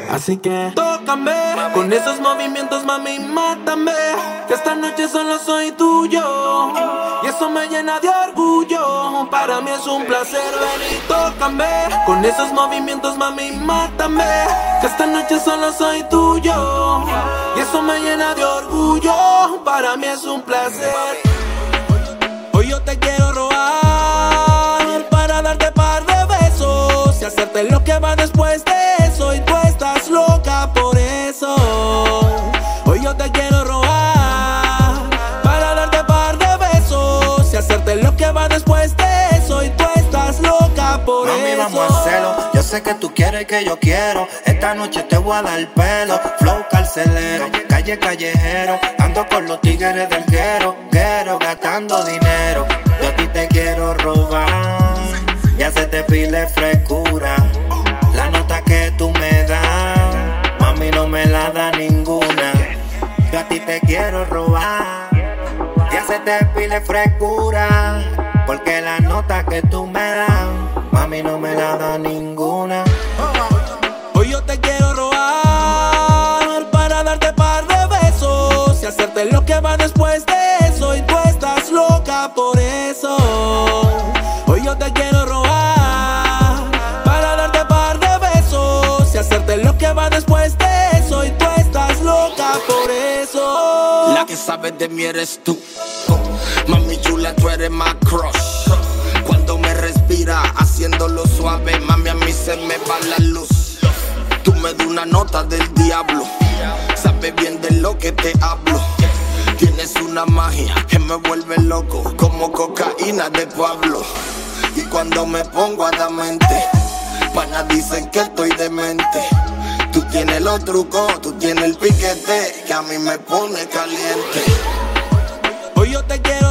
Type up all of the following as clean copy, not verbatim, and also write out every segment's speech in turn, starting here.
Así que tócame, con esos movimientos mami mátame, que esta noche solo soy tuyo y eso me llena de orgullo. Para mí es un placer, ven y tócame, con esos movimientos mami mátame, que esta noche solo soy tuyo y eso me llena de orgullo. Para mí es un placer. Hoy yo te quiero robar para darte par de besos y hacerte lo que va después de eso, y tú estás loca por eso. Hoy yo te quiero robar para darte par de besos y hacerte lo que va después de eso, y tú estás loca por Mami, eso. vamos a hacerlo. Yo sé que tú quieres que yo quiero. Esta noche te voy a dar pelo. Flow carcelero, calle callejero. Ando con los tigres del guero, gastando dinero. Yo a ti te quiero robar y hacerte pile frescura. La nota que tú me das, mami, no me la da ninguna. Yo a ti te quiero robar y hacerte pile frescura, porque la nota que tú me das, mami, no me la da ninguna. Hoy yo te quiero robar para darte par de besos y hacerte lo que va después de eso, y tú estás loca por eso. Hoy yo te quiero robar para darte par de besos y hacerte lo que va después de eso, y tú estás loca por eso. La que sabe de mí eres tú, mami chula, tú eres my crush. Cuando me respira, haciéndolo suave, mami, a mí se me va la luz. Tú me das una nota del diablo, sabes bien de lo que te hablo. Tienes una magia que me vuelve loco, como cocaína de Pablo. Y cuando me pongo a la mente, panas dicen que estoy demente. Tú tienes los trucos, tú tienes el piquete, que a mí me pone caliente. Hoy yo te quiero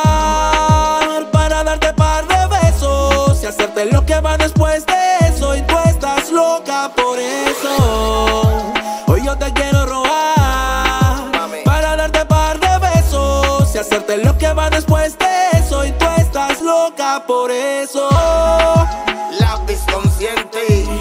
robar para darte par de besos y hacerte lo que va después de eso, y tú estás loca por eso. Hoy yo te quiero robar para darte par de besos y hacerte lo que va después de eso, y tú estás loca por eso. Lápiz consciente.